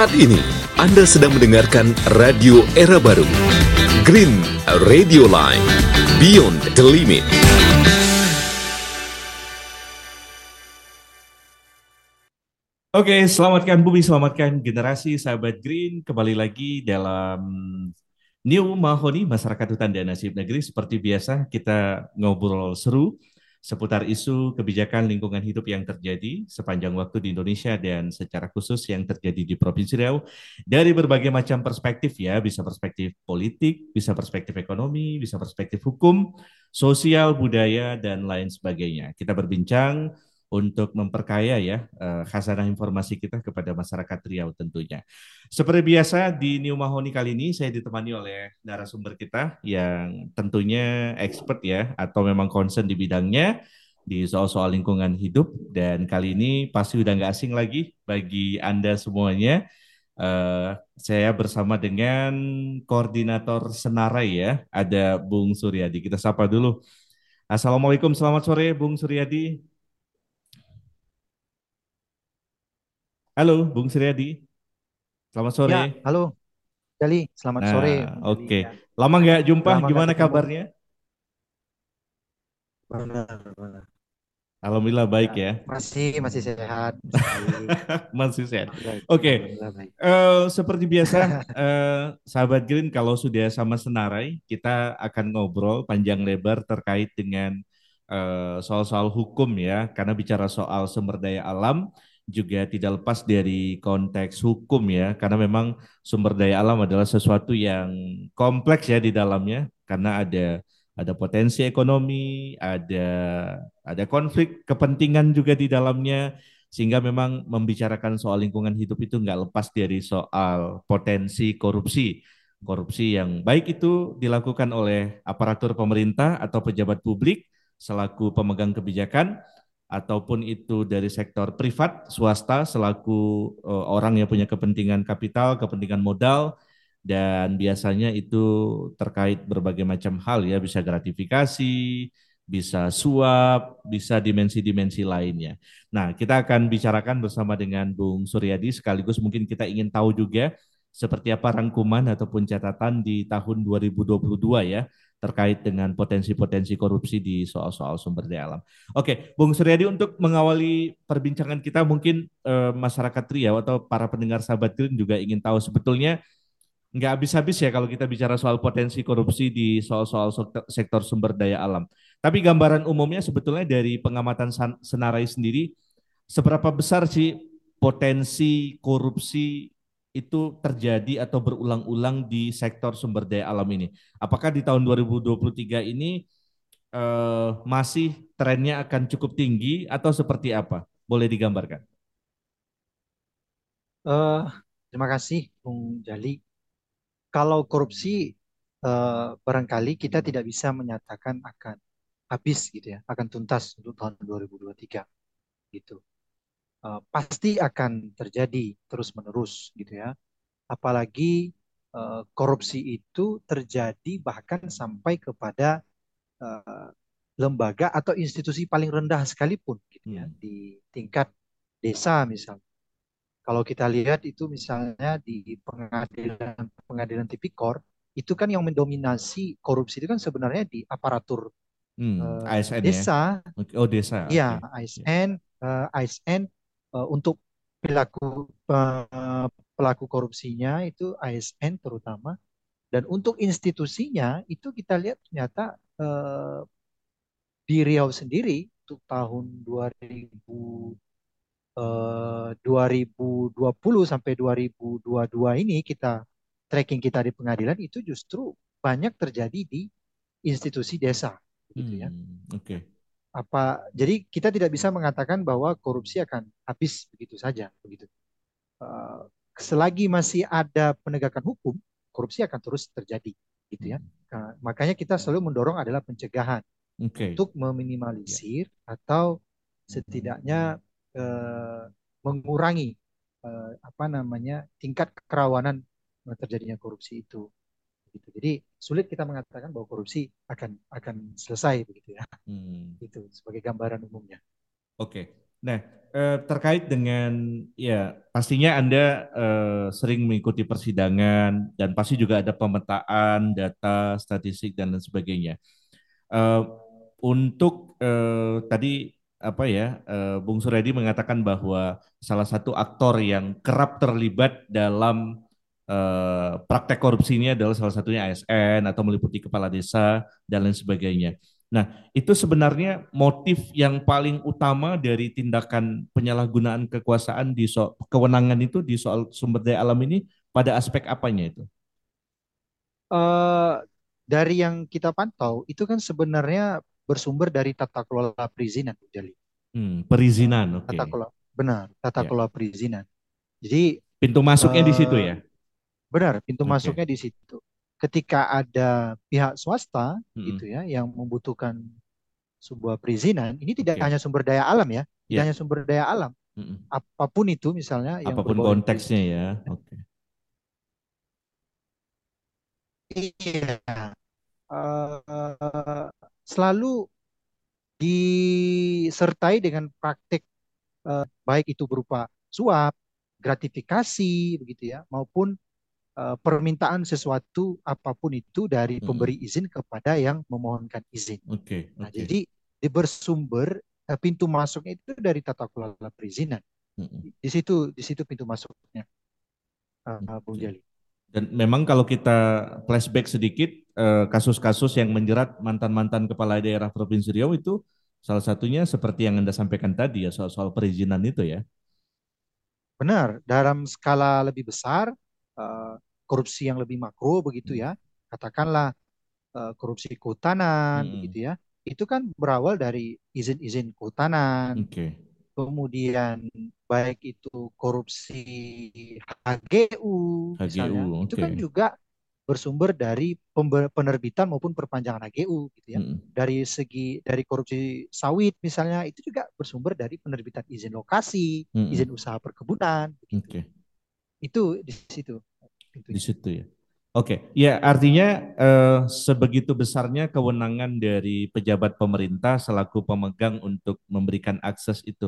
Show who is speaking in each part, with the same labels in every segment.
Speaker 1: Saat ini, Anda sedang mendengarkan Radio Era Baru, Green Radio Line, Beyond the Limit.
Speaker 2: Oke, selamatkan bumi, selamatkan generasi sahabat Green. Kembali lagi dalam New Mahoni, Masyarakat Hutan dan Nasib Negeri. Seperti biasa, kita ngobrol seru seputar isu kebijakan lingkungan hidup yang terjadi sepanjang waktu di Indonesia dan secara khusus yang terjadi di Provinsi Riau dari berbagai macam perspektif ya, bisa perspektif politik, bisa perspektif ekonomi, bisa perspektif hukum, sosial, budaya, dan lain sebagainya. Kita berbincang untuk memperkaya ya khazanah informasi kita kepada masyarakat Riau tentunya. Seperti biasa di New Mahoni kali ini saya ditemani oleh narasumber kita yang tentunya expert ya atau memang concern di bidangnya di soal-soal lingkungan hidup dan kali ini pasti udah nggak asing lagi bagi Anda semuanya. Saya bersama dengan koordinator Senarai ya, ada Bung Suryadi. Kita sapa dulu. Assalamualaikum, selamat sore Bung Suryadi. Halo Bung Suryadi, selamat sore.
Speaker 3: Ya, halo Jali, selamat
Speaker 2: Nah,
Speaker 3: sore Bung Jali.
Speaker 2: oke.
Speaker 3: Ya,
Speaker 2: Lama nggak jumpa,
Speaker 3: lama nggak
Speaker 2: gimana
Speaker 3: ketemu.
Speaker 2: kabarnya?
Speaker 3: Benar, benar.
Speaker 2: Alhamdulillah
Speaker 3: Ya,
Speaker 2: baik ya.
Speaker 3: masih sehat, masih baik.
Speaker 2: Masih sehat.
Speaker 3: Alhamdulillah,
Speaker 2: Oke,
Speaker 3: alhamdulillah baik.
Speaker 2: seperti biasa, sahabat Green, kalau sudah sama Senarai, kita akan ngobrol panjang lebar terkait dengan soal-soal hukum ya, karena bicara soal sumber daya alam juga tidak lepas dari konteks hukum ya, karena memang sumber daya alam adalah sesuatu yang kompleks ya di dalamnya, karena ada potensi ekonomi, ada konflik kepentingan juga di dalamnya sehingga memang membicarakan soal lingkungan hidup itu nggak lepas dari soal potensi korupsi. Korupsi yang baik itu dilakukan oleh aparatur pemerintah atau pejabat publik selaku pemegang kebijakan, ataupun itu dari sektor privat, swasta selaku orang yang punya kepentingan kapital, kepentingan modal, dan biasanya itu terkait berbagai macam hal ya, bisa gratifikasi, bisa suap, bisa dimensi-dimensi lainnya. Nah, kita akan bicarakan bersama dengan Bung Suryadi sekaligus mungkin kita ingin tahu juga seperti apa rangkuman ataupun catatan di tahun 2022 ya terkait dengan potensi-potensi korupsi di soal-soal sumber daya alam. Oke, Bung Suryadi untuk mengawali perbincangan kita mungkin masyarakat Riau atau para pendengar sahabat Green juga ingin tahu sebetulnya nggak habis-habis ya kalau kita bicara soal potensi korupsi di soal-soal sektor sumber daya alam. Tapi gambaran umumnya sebetulnya dari pengamatan Senarai sendiri, seberapa besar sih potensi korupsi itu terjadi atau berulang-ulang di sektor sumber daya alam ini? Apakah di tahun 2023 ini masih trennya akan cukup tinggi atau seperti apa? Boleh digambarkan?
Speaker 3: Eh, Terima kasih Bung Jali. Kalau korupsi, barangkali kita tidak bisa menyatakan akan habis gitu ya, akan tuntas untuk tahun 2023 gitu. Pasti akan terjadi terus-menerus gitu ya. Apalagi korupsi itu terjadi bahkan sampai kepada eh, lembaga atau institusi paling rendah sekalipun gitu ya,
Speaker 2: Hmm.
Speaker 3: di tingkat desa misalnya. Kalau kita lihat itu misalnya di pengadilan pengadilan tipikor itu kan yang mendominasi korupsi itu kan sebenarnya di aparatur
Speaker 2: ASN ya?
Speaker 3: desa,
Speaker 2: Oh desa, oke.
Speaker 3: ya
Speaker 2: Ya.
Speaker 3: ASN untuk pelaku pelaku korupsinya itu ASN terutama. Dan untuk institusinya itu kita lihat ternyata di Riau sendiri untuk tahun 2020 sampai 2022 ini kita tracking kita di pengadilan itu justru banyak terjadi di institusi desa begitu ya.
Speaker 2: Oke.
Speaker 3: Jadi kita tidak bisa mengatakan bahwa korupsi akan habis begitu saja begitu. Eh, Selagi masih ada penegakan hukum, korupsi akan terus terjadi gitu ya.
Speaker 2: Hmm.
Speaker 3: Nah, makanya kita selalu mendorong adalah pencegahan
Speaker 2: Oke.
Speaker 3: untuk
Speaker 2: Ya.
Speaker 3: meminimalisir atau setidaknya mengurangi apa namanya tingkat kerawanan terjadinya korupsi itu. Gitu. Jadi sulit kita mengatakan bahwa korupsi akan selesai begitu ya.
Speaker 2: Hmm.
Speaker 3: Itu sebagai gambaran umumnya.
Speaker 2: Oke. Nah, Terkait dengan ya pastinya Anda sering mengikuti persidangan dan pasti juga ada pemetaan data, statistik dan lain sebagainya. Eh, untuk tadi apa ya Bung Suredi mengatakan bahwa salah satu aktor yang kerap terlibat dalam praktek korupsi ini adalah salah satunya ASN atau meliputi kepala desa dan lain sebagainya. Nah, itu sebenarnya motif yang paling utama dari tindakan penyalahgunaan kekuasaan di soal kewenangan itu di soal sumber daya alam ini pada aspek apanya itu?
Speaker 3: Eh, dari yang kita pantau itu kan sebenarnya bersumber dari tata kelola perizinan, Jali.
Speaker 2: Perizinan, oke.
Speaker 3: Tata kelola, benar, tata
Speaker 2: Ya.
Speaker 3: kelola perizinan. Jadi
Speaker 2: Pintu masuknya di situ
Speaker 3: eh,
Speaker 2: ya.
Speaker 3: benar, pintu
Speaker 2: Oke.
Speaker 3: masuknya di situ. Ketika ada pihak swasta gitu
Speaker 2: Mm-mm.
Speaker 3: ya yang membutuhkan sebuah perizinan, ini tidak
Speaker 2: Oke.
Speaker 3: hanya sumber daya alam ya, tidak
Speaker 2: Ya.
Speaker 3: hanya sumber daya alam,
Speaker 2: Mm-mm.
Speaker 3: apapun itu misalnya yang
Speaker 2: Apapun
Speaker 3: berbau dengan
Speaker 2: konteksnya
Speaker 3: perizinan.
Speaker 2: ya. Oke.
Speaker 3: Iya, eh, selalu disertai dengan praktik baik itu berupa suap, gratifikasi begitu ya, maupun permintaan sesuatu apapun itu dari pemberi
Speaker 2: Mm-mm.
Speaker 3: izin kepada yang memohonkan izin.
Speaker 2: Oke.
Speaker 3: Nah,
Speaker 2: Oke.
Speaker 3: jadi di bersumber pintu masuknya itu dari tata kelola perizinan.
Speaker 2: Mm-mm.
Speaker 3: Di situ pintu masuknya, Bung
Speaker 2: Oke.
Speaker 3: Jali.
Speaker 2: Dan memang kalau kita flashback sedikit, kasus-kasus yang menjerat mantan-mantan kepala daerah Provinsi Riau itu salah satunya seperti yang Anda sampaikan tadi ya, soal-soal perizinan itu ya.
Speaker 3: Benar, dalam skala lebih besar, eh, korupsi yang lebih makro begitu
Speaker 2: Mm.
Speaker 3: ya, katakanlah korupsi kehutanan
Speaker 2: Mm-mm.
Speaker 3: begitu ya, itu kan berawal dari izin-izin kehutanan,
Speaker 2: Oke.
Speaker 3: kemudian baik itu korupsi HGU
Speaker 2: HGU,
Speaker 3: misalnya, itu
Speaker 2: oke.
Speaker 3: kan juga bersumber dari penerbitan maupun perpanjangan HGU gitu ya.
Speaker 2: Mm-mm.
Speaker 3: Dari korupsi sawit misalnya, itu juga bersumber dari penerbitan izin lokasi,
Speaker 2: Mm-mm.
Speaker 3: izin usaha perkebunan begitu.
Speaker 2: Oke.
Speaker 3: Itu di situ
Speaker 2: Di
Speaker 3: pintunya.
Speaker 2: situ ya. Oke, ya artinya sebegitu besarnya kewenangan dari pejabat pemerintah selaku pemegang untuk memberikan akses itu.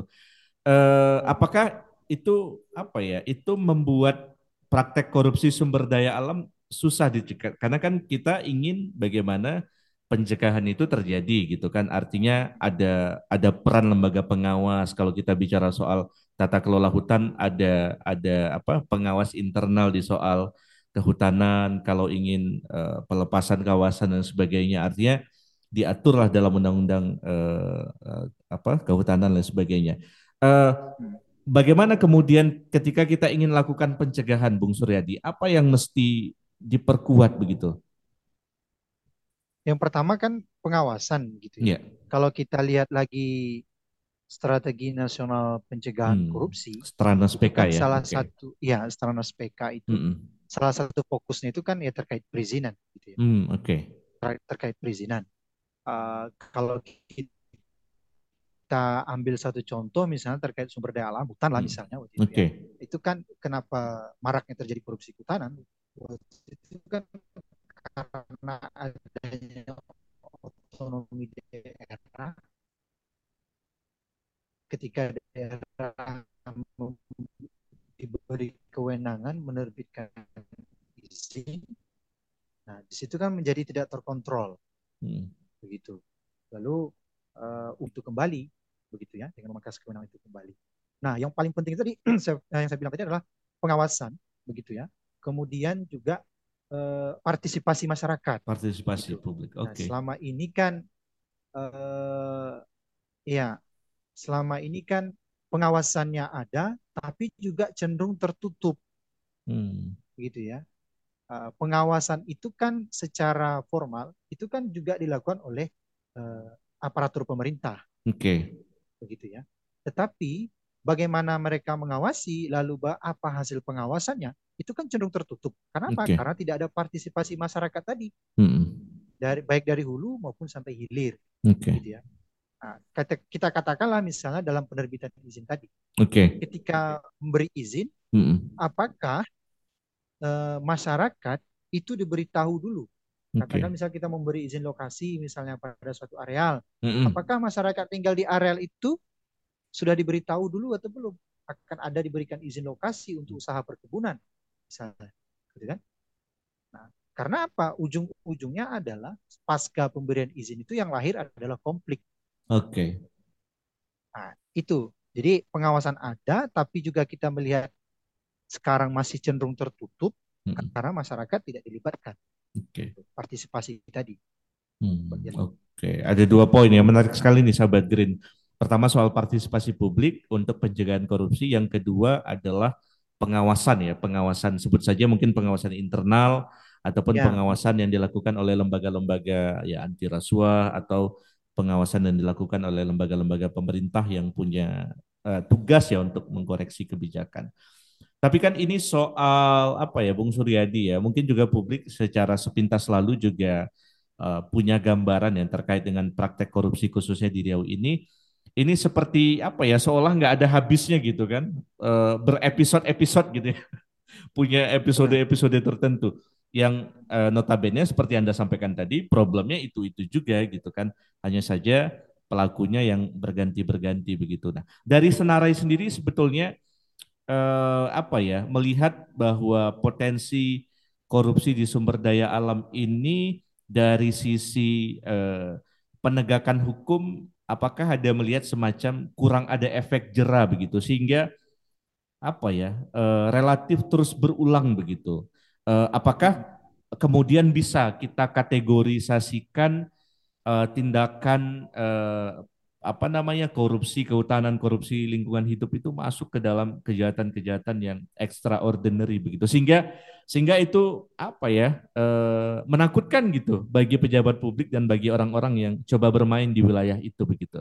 Speaker 2: Apakah itu apa ya? Itu membuat praktek korupsi sumber daya alam susah dicegah karena kan kita ingin bagaimana pencegahan itu terjadi gitu kan. Artinya ada peran lembaga pengawas kalau kita bicara soal tata kelola hutan ada apa pengawas internal di soal kehutanan kalau ingin pelepasan kawasan dan sebagainya. Artinya diaturlah dalam undang-undang apa kehutanan dan sebagainya. Eh,
Speaker 3: Hmm.
Speaker 2: Bagaimana kemudian ketika kita ingin lakukan pencegahan, Bung Suryadi, apa yang mesti diperkuat begitu?
Speaker 3: Yang pertama kan pengawasan gitu ya.
Speaker 2: Ya,
Speaker 3: Kalau kita lihat lagi strategi nasional pencegahan korupsi,
Speaker 2: Stranas
Speaker 3: itu
Speaker 2: PK
Speaker 3: kan
Speaker 2: ya,
Speaker 3: salah
Speaker 2: oke.
Speaker 3: satu ya Stranas PK itu
Speaker 2: Mm-mm.
Speaker 3: salah satu fokusnya itu kan ya terkait perizinan gitu ya,
Speaker 2: Oke.
Speaker 3: terkait perizinan. Kalau kita ambil satu contoh misalnya terkait sumber daya alam hutan lah
Speaker 2: Mm.
Speaker 3: misalnya waktu itu ya,
Speaker 2: Oke.
Speaker 3: itu kan kenapa maraknya terjadi korupsi kehutanan itu kan karena adanya otonomi daerah, ketika daerah diberi kewenangan menerbitkan izin, nah di situ kan menjadi tidak terkontrol
Speaker 2: Mm.
Speaker 3: begitu. Lalu untuk kembali begitu ya dengan memangkas kewenangan itu kembali. Nah, yang paling penting tadi yang saya bilang tadi adalah pengawasan begitu ya. Kemudian juga partisipasi masyarakat
Speaker 2: Partisipasi
Speaker 3: begitu.
Speaker 2: publik,
Speaker 3: Nah,
Speaker 2: oke.
Speaker 3: eh, ya selama ini kan pengawasannya ada tapi juga cenderung tertutup
Speaker 2: Hmm.
Speaker 3: gitu ya. Pengawasan itu kan secara formal itu kan juga dilakukan oleh eh, aparatur pemerintah
Speaker 2: Oke,
Speaker 3: begitu ya. Tetapi bagaimana mereka mengawasi lalu apa hasil pengawasannya itu kan cenderung tertutup. Kenapa?
Speaker 2: oke.
Speaker 3: Karena tidak ada partisipasi masyarakat tadi
Speaker 2: Mm-mm.
Speaker 3: dari baik dari hulu maupun sampai hilir
Speaker 2: Oke,
Speaker 3: gitu ya. Nah, kita katakanlah misalnya dalam penerbitan izin tadi,
Speaker 2: oke.
Speaker 3: ketika memberi izin,
Speaker 2: Mm-mm.
Speaker 3: apakah masyarakat itu diberitahu dulu. Katakan
Speaker 2: Oke.
Speaker 3: misal kita memberi izin lokasi misalnya pada suatu areal,
Speaker 2: Mm-mm.
Speaker 3: apakah masyarakat tinggal di areal itu sudah diberitahu dulu atau belum akan ada diberikan izin lokasi untuk usaha perkebunan misalnya, gitu kan? Nah, karena apa? Ujung-ujungnya adalah pasca pemberian izin itu yang lahir adalah konflik.
Speaker 2: Oke.
Speaker 3: Nah, itu. Jadi pengawasan ada, tapi juga kita melihat sekarang masih cenderung tertutup
Speaker 2: Mm-mm.
Speaker 3: karena masyarakat tidak dilibatkan.
Speaker 2: Oke.
Speaker 3: Partisipasi tadi.
Speaker 2: Oke, ada dua poin yang menarik sekali nih sahabat Green. Pertama soal partisipasi publik untuk pencegahan korupsi, yang kedua adalah pengawasan ya, pengawasan sebut saja mungkin pengawasan internal ataupun
Speaker 3: Ya,
Speaker 2: pengawasan yang dilakukan oleh lembaga-lembaga ya anti rasuah atau pengawasan yang dilakukan oleh lembaga-lembaga pemerintah yang punya tugas ya untuk mengkoreksi kebijakan. Tapi kan ini soal apa ya, Bung Suryadi ya, mungkin juga publik secara sepintas lalu juga punya gambaran yang terkait dengan praktek korupsi khususnya di Riau ini. Ini seperti apa ya, seolah nggak ada habisnya gitu kan, berepisode-episode gitu ya, punya
Speaker 3: betul.
Speaker 2: episode-episode tertentu yang notabene seperti Anda sampaikan tadi, problemnya itu-itu juga gitu kan, hanya saja pelakunya yang berganti-berganti begitu. Nah, dari Senarai sendiri sebetulnya apa ya, melihat bahwa potensi korupsi di sumber daya alam ini dari sisi penegakan hukum, apakah ada melihat semacam kurang ada efek jera begitu sehingga apa ya, relatif terus berulang begitu. Apakah kemudian bisa kita kategorisasikan tindakan apa namanya, korupsi kehutanan, korupsi lingkungan hidup itu masuk ke dalam kejahatan-kejahatan yang extraordinary begitu, sehingga itu apa ya, menakutkan gitu bagi pejabat publik dan bagi orang-orang yang coba bermain di wilayah itu begitu.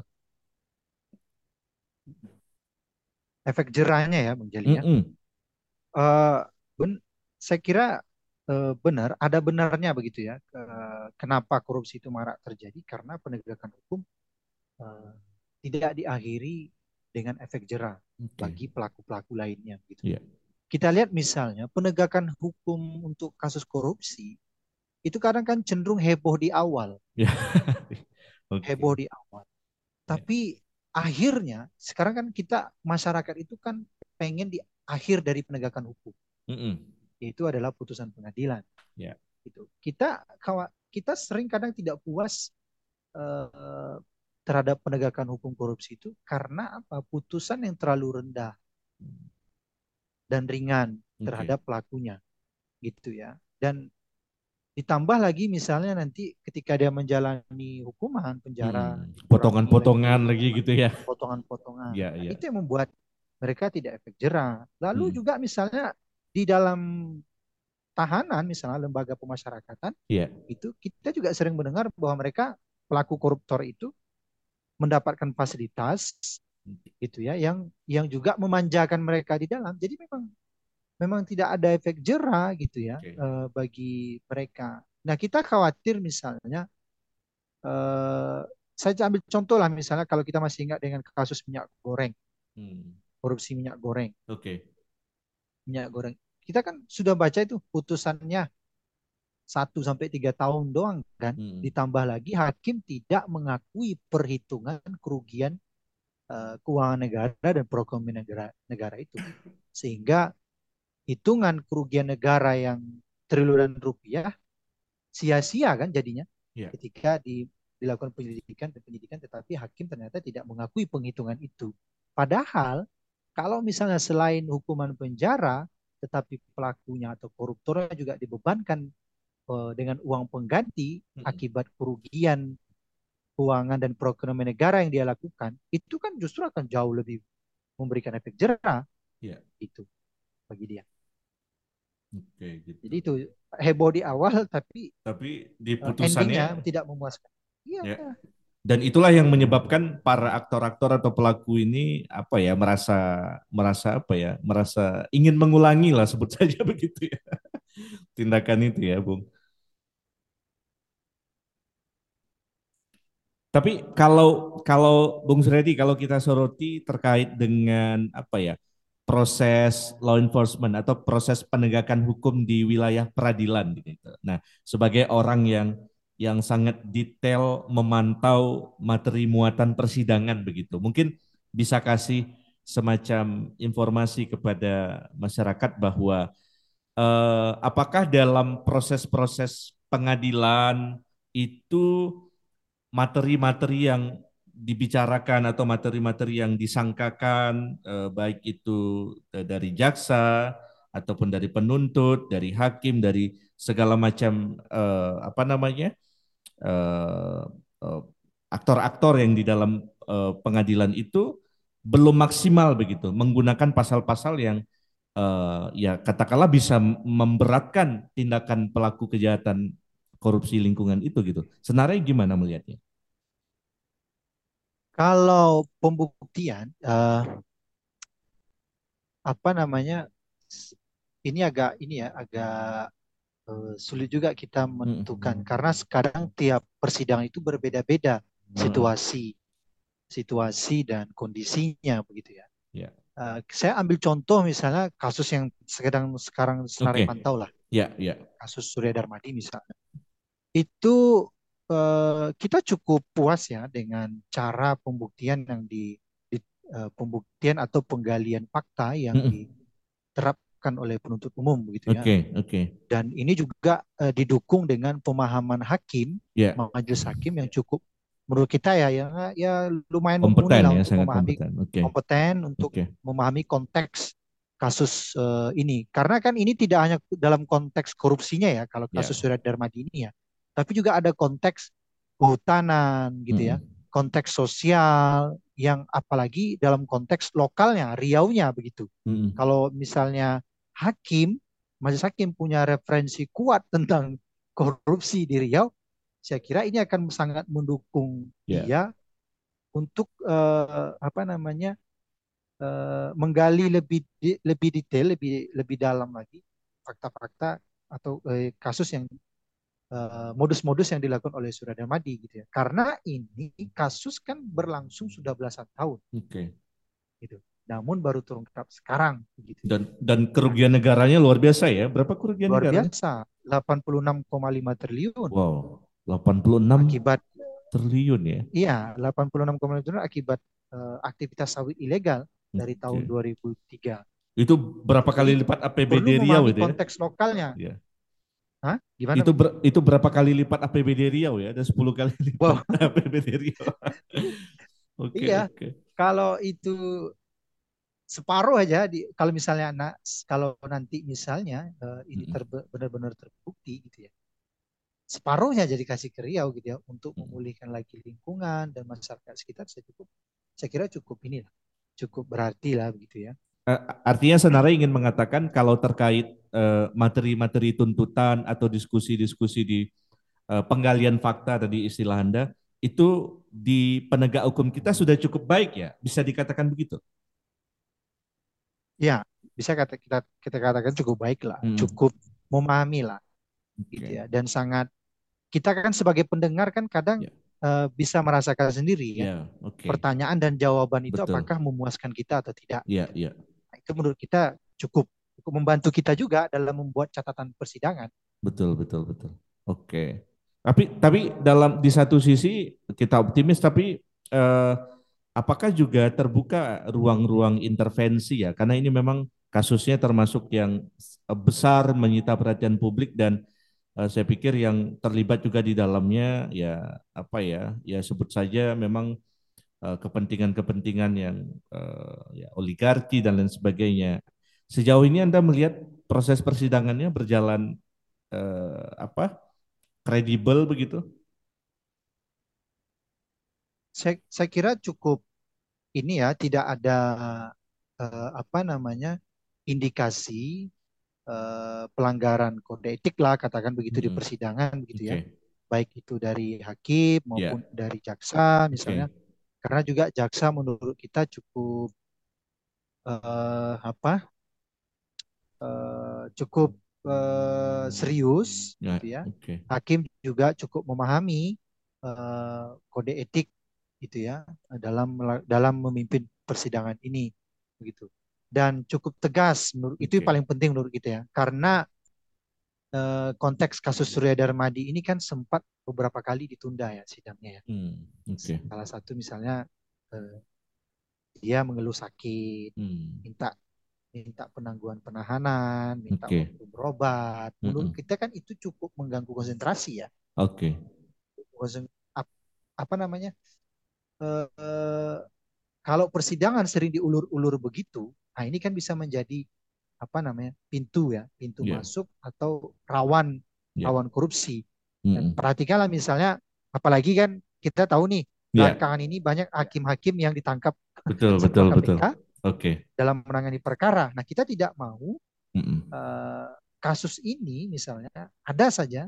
Speaker 3: Efek jerahnya ya, Bang Jali ya.
Speaker 2: Mm-mm.
Speaker 3: Eh, ben- saya kira benar, ada benarnya begitu ya. Kenapa korupsi itu marak terjadi? Karena penegakan hukum eh, tidak diakhiri dengan efek jerah
Speaker 2: Oke.
Speaker 3: bagi pelaku-pelaku lainnya gitu.
Speaker 2: Iya.
Speaker 3: Kita lihat misalnya penegakan hukum untuk kasus korupsi itu kadang kan cenderung heboh di awal,
Speaker 2: Ya. Oke.
Speaker 3: heboh di awal.
Speaker 2: Ya.
Speaker 3: Tapi akhirnya sekarang kan kita masyarakat itu kan pengen di akhir dari penegakan hukum,
Speaker 2: Mm-mm.
Speaker 3: yaitu adalah putusan pengadilan.
Speaker 2: Ya.
Speaker 3: Gitu. Kita sering kadang tidak puas eh, terhadap penegakan hukum korupsi itu karena apa? Putusan yang terlalu rendah dan ringan
Speaker 2: Oke.
Speaker 3: terhadap pelakunya, gitu ya. Dan ditambah lagi misalnya nanti ketika dia menjalani hukuman penjara dikurangi
Speaker 2: Potongan-potongan
Speaker 3: lagi
Speaker 2: lagi gitu ya.
Speaker 3: potongan-potongan.
Speaker 2: Ya,
Speaker 3: Nah,
Speaker 2: ya.
Speaker 3: itu yang membuat mereka tidak efek jerah. Lalu
Speaker 2: Hmm.
Speaker 3: juga misalnya di dalam tahanan, misalnya lembaga pemasyarakatan,
Speaker 2: Ya.
Speaker 3: itu kita juga sering mendengar bahwa mereka pelaku koruptor itu mendapatkan fasilitas gitu ya yang juga memanjakan mereka di dalam. Jadi memang memang tidak ada efek jera gitu ya
Speaker 2: Oke.
Speaker 3: bagi mereka. Nah, kita khawatir misalnya eh, saya ambil contoh lah misalnya kalau kita masih ingat dengan kasus minyak goreng,
Speaker 2: Hmm.
Speaker 3: korupsi minyak goreng,
Speaker 2: Oke.
Speaker 3: minyak goreng. Kita kan sudah baca itu putusannya 1 sampai 3 tahun doang kan.
Speaker 2: Hmm.
Speaker 3: Ditambah lagi hakim tidak mengakui perhitungan kerugian keuangan negara dan perekonomian negara itu. Sehingga hitungan kerugian negara yang triliunan rupiah sia-sia kan jadinya
Speaker 2: Ya.
Speaker 3: ketika dilakukan penyelidikan tetapi hakim ternyata tidak mengakui penghitungan itu. Padahal kalau misalnya selain hukuman penjara tetapi pelakunya atau koruptornya juga dibebankan dengan uang pengganti
Speaker 2: Hmm.
Speaker 3: akibat kerugian keuangan dan perekonomian negara yang dia lakukan, itu kan justru akan jauh lebih memberikan efek jerah
Speaker 2: Ya.
Speaker 3: itu bagi dia.
Speaker 2: Oke, gitu.
Speaker 3: Jadi itu heboh di awal tapi
Speaker 2: Tapi di
Speaker 3: endingnya
Speaker 2: putusannya
Speaker 3: tidak memuaskan. Iya,
Speaker 2: ya. Dan itulah yang menyebabkan para aktor-aktor atau pelaku ini apa ya, merasa merasa apa ya, merasa ingin mengulangi lah sebut saja begitu ya. Tindakan itu ya, Bung. Tapi kalau kalau Bung Suredi, kalau kita soroti terkait dengan apa ya, proses law enforcement atau proses penegakan hukum di wilayah peradilan gitu. Nah, sebagai orang yang sangat detail memantau materi muatan persidangan begitu. Mungkin bisa kasih semacam informasi kepada masyarakat bahwa apakah dalam proses-proses pengadilan itu materi-materi yang dibicarakan atau materi-materi yang disangkakan, baik itu dari jaksa ataupun dari penuntut, dari hakim, dari segala macam apa namanya eh, eh, aktor-aktor yang di dalam pengadilan itu belum maksimal begitu, menggunakan pasal-pasal yang ya katakanlah bisa memberatkan tindakan pelaku kejahatan korupsi lingkungan itu gitu. Sebenarnya gimana melihatnya?
Speaker 3: Kalau pembuktian, apa namanya, ini agak sulit juga kita menentukan
Speaker 2: Mm,
Speaker 3: karena sekarang tiap persidangan itu berbeda-beda
Speaker 2: mm,
Speaker 3: situasi, situasi dan kondisinya begitu ya.
Speaker 2: ya,
Speaker 3: Saya ambil contoh misalnya kasus yang sekarang
Speaker 2: oke,
Speaker 3: Senarai pantau lah,
Speaker 2: ya, ya,
Speaker 3: kasus Surya Darmadi misalnya. Itu kita cukup puas ya dengan cara pembuktian pembuktian atau penggalian fakta yang
Speaker 2: mm,
Speaker 3: diterapkan oleh penuntut umum begitu ya.
Speaker 2: oke, oke,
Speaker 3: Dan ini juga didukung dengan pemahaman hakim,
Speaker 2: ya,
Speaker 3: majelis hakim yang cukup menurut kita ya lumayan mumpuni
Speaker 2: kompeten
Speaker 3: lah
Speaker 2: ya,
Speaker 3: untuk
Speaker 2: sangat
Speaker 3: memahami,
Speaker 2: kompeten, oke,
Speaker 3: kompeten untuk
Speaker 2: oke,
Speaker 3: memahami konteks kasus ini. Karena kan ini tidak hanya dalam konteks korupsinya ya, kalau
Speaker 2: ya,
Speaker 3: kasus Surya Darmadi ini ya, tapi juga ada konteks kehutanan gitu ya,
Speaker 2: mm,
Speaker 3: konteks sosial yang apalagi dalam konteks lokalnya, Riaunya begitu.
Speaker 2: mm,
Speaker 3: Kalau misalnya hakim, majelis hakim punya referensi kuat tentang korupsi di Riau, saya kira ini akan sangat mendukung
Speaker 2: ya,
Speaker 3: dia untuk apa namanya, menggali lebih detail, lebih lebih dalam lagi fakta-fakta atau kasus yang modus-modus yang dilakukan oleh Surya Darmadi gitu ya. Karena ini kasus kan berlangsung sudah belasan tahun
Speaker 2: oke.
Speaker 3: gitu. Namun baru terungkap sekarang begitu ya.
Speaker 2: Dan kerugian negaranya luar biasa ya. Berapa kerugian
Speaker 3: Luar
Speaker 2: negaranya?
Speaker 3: biasa, 86,5 triliun
Speaker 2: Wow, 86
Speaker 3: akibat,
Speaker 2: triliun ya.
Speaker 3: iya, 86,5 triliun akibat aktivitas sawit ilegal dari tahun
Speaker 2: Oke.
Speaker 3: 2003.
Speaker 2: Itu berapa kali
Speaker 3: Jadi
Speaker 2: lipat APBD
Speaker 3: perlu
Speaker 2: Riau
Speaker 3: memahami
Speaker 2: itu ya?
Speaker 3: konteks lokalnya.
Speaker 2: Ya.
Speaker 3: Hah? Gimana, Bang?
Speaker 2: Itu berapa kali lipat APBD Riau ya? Ada 10 kali lipat
Speaker 3: Wow,
Speaker 2: APBD Riau. Oke,
Speaker 3: iya.
Speaker 2: oke.
Speaker 3: Kalau itu separuh aja kalau misalnya kalau nanti misalnya ini
Speaker 2: Mm,
Speaker 3: benar-benar terbukti gitu ya. Separuhnya jadi kasih ke Riau gitu ya untuk
Speaker 2: mm.
Speaker 3: memulihkan lagi lingkungan dan masyarakat sekitar, saya kira cukup inilah, cukup berarti lah begitu ya.
Speaker 2: Artinya sebenarnya ingin mengatakan kalau terkait materi-materi tuntutan atau diskusi-diskusi di penggalian fakta tadi istilah Anda, itu di penegak hukum kita sudah cukup baik ya, bisa dikatakan begitu.
Speaker 3: Ya, bisa kita katakan cukup baik lah,
Speaker 2: Mm,
Speaker 3: cukup memahami lah gitu
Speaker 2: oke,
Speaker 3: ya. Dan sangat, kita kan sebagai pendengar kan kadang
Speaker 2: ya,
Speaker 3: bisa merasakan sendiri ya,
Speaker 2: ya, oke,
Speaker 3: pertanyaan dan jawaban itu
Speaker 2: betul,
Speaker 3: apakah memuaskan kita atau tidak
Speaker 2: ya,
Speaker 3: gitu.
Speaker 2: ya,
Speaker 3: Nah, itu menurut kita cukup cukup membantu kita juga dalam membuat catatan persidangan.
Speaker 2: betul, betul, betul. Oke. Tapi dalam di satu sisi kita optimis, tapi eh, apakah juga terbuka ruang-ruang intervensi ya? Karena ini memang kasusnya termasuk yang besar, menyita perhatian publik dan saya pikir yang terlibat juga di dalamnya ya apa ya? Ya sebut saja memang kepentingan-kepentingan yang ya oligarki dan lain sebagainya. Sejauh ini Anda melihat proses persidangannya berjalan apa? Kredibel begitu?
Speaker 3: Saya kira cukup ini ya, tidak ada apa namanya, indikasi pelanggaran kode etik lah katakan begitu di
Speaker 2: Mm-mm.
Speaker 3: persidangan begitu ya,
Speaker 2: Oke,
Speaker 3: baik itu dari hakim
Speaker 2: ya,
Speaker 3: maupun dari jaksa misalnya.
Speaker 2: oke,
Speaker 3: Karena juga jaksa menurut kita cukup apa cukup serius
Speaker 2: ya,
Speaker 3: gitu ya.
Speaker 2: oke,
Speaker 3: Hakim juga cukup memahami kode etik gitu ya, dalam memimpin persidangan ini begitu. Dan cukup tegas, menurut itu yang
Speaker 2: oke,
Speaker 3: paling penting menurut kita ya. Karena konteks kasus Surya Darmadi ini kan sempat beberapa kali ditunda ya sidangnya ya.
Speaker 2: oke,
Speaker 3: Salah satu misalnya eh, dia mengeluh sakit,
Speaker 2: Hmm.
Speaker 3: minta minta penangguhan penahanan, minta
Speaker 2: Oke.
Speaker 3: waktu berobat. Menurut
Speaker 2: Mm-mm.
Speaker 3: kita kan itu cukup mengganggu konsentrasi ya.
Speaker 2: Oke.
Speaker 3: Konsen- apa namanya? Eh, kalau persidangan sering diulur-ulur begitu, nah ini kan bisa menjadi apa namanya pintu ya, pintu
Speaker 2: Ya.
Speaker 3: masuk atau rawan
Speaker 2: Ya.
Speaker 3: rawan korupsi. Dan
Speaker 2: Mm-mm.
Speaker 3: perhatikanlah misalnya, apalagi kan kita tahu nih
Speaker 2: Ya.
Speaker 3: belakangan ini banyak hakim-hakim yang ditangkap
Speaker 2: Betul, betul,
Speaker 3: sipol
Speaker 2: betul.
Speaker 3: KPK
Speaker 2: Oke.
Speaker 3: dalam menangani perkara. Nah kita tidak mau
Speaker 2: Mm-mm.
Speaker 3: eh, kasus ini misalnya ada saja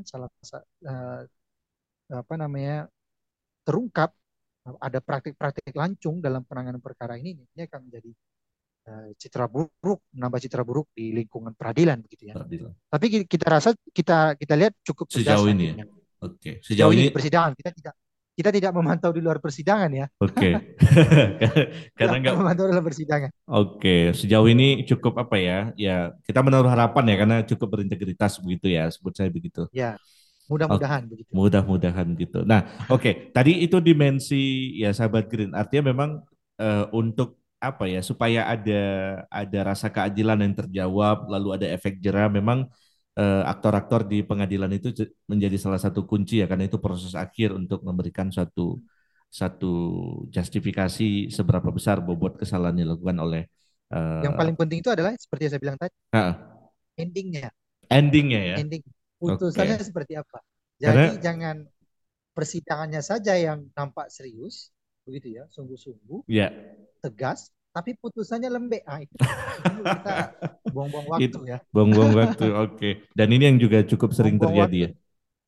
Speaker 3: apa namanya terungkap ada praktik-praktik lancung dalam penanganan perkara ini akan menjadi citra buruk, menambah citra buruk di lingkungan peradilan begitu ya.
Speaker 2: Peradilan.
Speaker 3: Tapi kita rasa kita lihat cukup tegas
Speaker 2: Sejauh ini ya.
Speaker 3: hakimnya.
Speaker 2: Oke.
Speaker 3: Sejauh
Speaker 2: Sejauh
Speaker 3: ini
Speaker 2: ini
Speaker 3: di persidangan kita tidak memantau di luar persidangan ya,
Speaker 2: oke. Karena
Speaker 3: tidak
Speaker 2: nggak.
Speaker 3: memantau dalam persidangan.
Speaker 2: Oke, sejauh ini cukup apa ya? Ya, kita menaruh harapan ya karena cukup berintegritas begitu ya, sebut saya begitu.
Speaker 3: Ya,
Speaker 2: Oke,
Speaker 3: mudah-mudahan begitu.
Speaker 2: mudah-mudahan gitu. Nah, oke, tadi itu dimensi ya sahabat Green. Artinya memang untuk apa ya? Supaya ada rasa keadilan yang terjawab, lalu ada efek jera. Memang aktor-aktor di pengadilan itu menjadi salah satu kunci ya, karena itu proses akhir untuk memberikan suatu satu justifikasi seberapa besar bobot kesalahan yang dilakukan oleh
Speaker 3: Yang
Speaker 2: eh,
Speaker 3: paling penting itu adalah seperti yang saya bilang tadi,
Speaker 2: ah,
Speaker 3: endingnya,
Speaker 2: endingnya ya.
Speaker 3: ending
Speaker 2: Oke,
Speaker 3: putusannya seperti apa.
Speaker 2: karena
Speaker 3: Jadi jangan persidangannya saja yang nampak serius, begitu ya, sungguh-sungguh,
Speaker 2: ya
Speaker 3: tegas, tapi putusannya lembek. Ah, itu menurut kita buang-buang
Speaker 2: itu
Speaker 3: waktu ya.
Speaker 2: buang-buang waktu. Oke, dan ini yang juga cukup sering
Speaker 3: Buang-buang
Speaker 2: terjadi
Speaker 3: waktu.
Speaker 2: ya.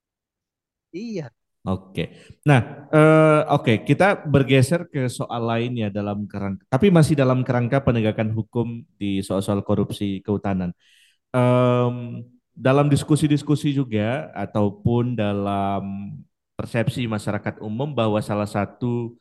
Speaker 3: Iya.
Speaker 2: Oke, nah oke kita bergeser ke soal lain ya dalam kerangka, tapi masih dalam kerangka penegakan hukum di soal-soal korupsi kehutanan. Dalam diskusi-diskusi juga ataupun dalam persepsi masyarakat umum bahwa salah satu